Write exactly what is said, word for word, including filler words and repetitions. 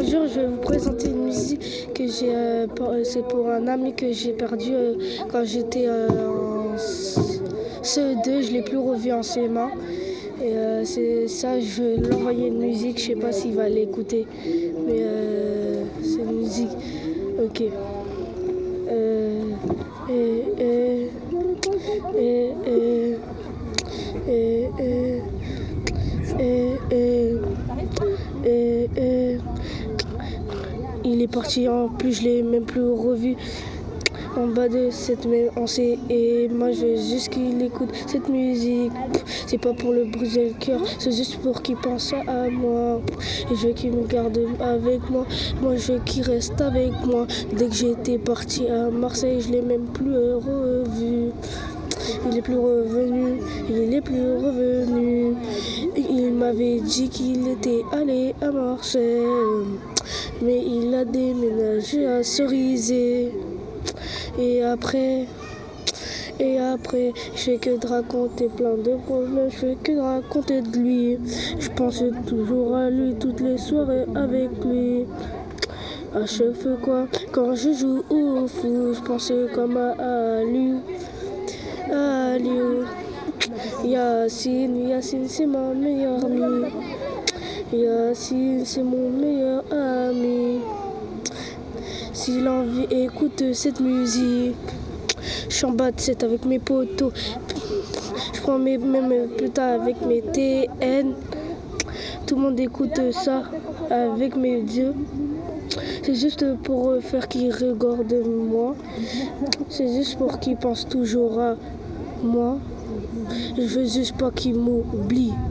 Bonjour, je vais vous présenter une musique que j'ai. Euh, pour- euh, c'est pour un ami que j'ai perdu euh, quand j'étais euh, en C E deux. Je l'ai plus revu en C M un. Et euh, c'est ça, je vais l'envoyer une musique. Je sais pas s'il va l'écouter, mais euh, c'est une musique. Ok. Euh, et, et, et, et, et, et, et, et, et, et, il est parti, en plus je l'ai même plus revu en bas de cette même on sait, et moi je veux juste qu'il écoute cette musique. C'est pas pour le briser le cœur, c'est juste pour qu'il pense à moi. Et je veux qu'il me garde avec moi, moi je veux qu'il reste avec moi. Dès que j'étais parti à Marseille, je l'ai même plus revu. Il est plus revenu, il est plus revenu. Il m'avait dit qu'il était allé à Marseille, mais il a déménagé à Cerisay. Et après, et après, je fais que de raconter plein de problèmes, je fais que de raconter de lui. Je pensais toujours à lui, toutes les soirées avec lui. À chaque fois quoi, quand je joue au foot, je pensais comme à, à lui. À lui. Yacine, Yacine c'est ma meilleure amie. Yacine c'est mon meilleur ami. S'il a envie, écoute cette musique. Je suis en bas de set avec mes potos. Je prends mes, même plus tard avec mes T N. Tout le monde écoute ça avec mes dieux. C'est juste pour faire qu'ils regardent moi. C'est juste pour qu'ils pensent toujours à moi. Je veux juste pas qu'ils m'oublient.